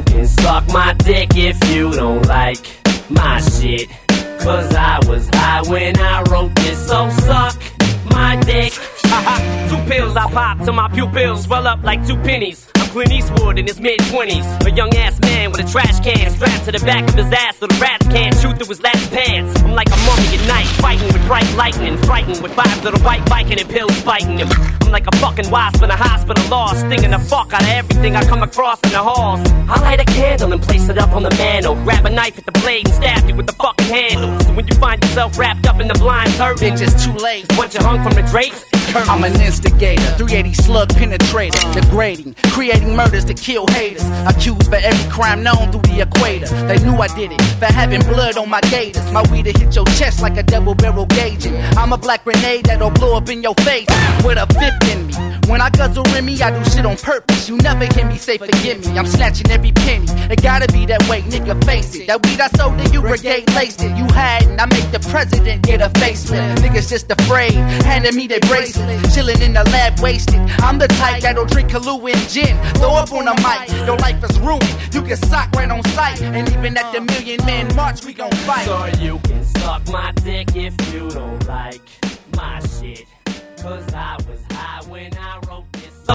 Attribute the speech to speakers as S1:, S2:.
S1: you can suck my dick if you don't like my shit. Cause I was high when I wrote this, so suck my dick. 2 pills I pop till my pupils swell up like 2 pennies. I'm Clint Eastwood in his mid-20s, a young ass man with a trash can strapped to the back of his ass so the rats can't shoot through his last pants. I'm like a mummy at night, fighting with bright lightning, frightened with 5 little white biking and pills biting him. I'm like a fucking wasp in a hospital lost, stinging the fuck out of everything I come across in the halls. I light a candle and place it up on the mantle, grab a knife at the blade and stab you with the fucking handle. So when you find yourself wrapped up in the blind turban,
S2: it's just too late.
S1: Once you're hung from the drapes,
S2: I'm an instigator, 380 slug penetrator, degrading, creating murders to kill haters, accused for every crime known through the equator. They knew I did it for having blood on my gators. My weed'll hit your chest like a double barrel gauging. I'm a black grenade that'll blow up in your face with a 5th in me. When I guzzle Remy, I do shit on purpose. You never hear me say forgive me. I'm snatching every penny. It gotta be that way, nigga, face it. That weed I sold to you, brigade laced it. You hadn't, I make the president get a facelift. Niggas just afraid, handing me their bracelet. Chilling in the lab, wasted. I'm the type that'll drink Kahlua and gin. Throw up on the mic, your life is ruined. You can sock right on sight. And even at the Million Man March, we gon' fight.
S1: So you can suck my dick if you don't like my shit. Cause I was high when I wrote this.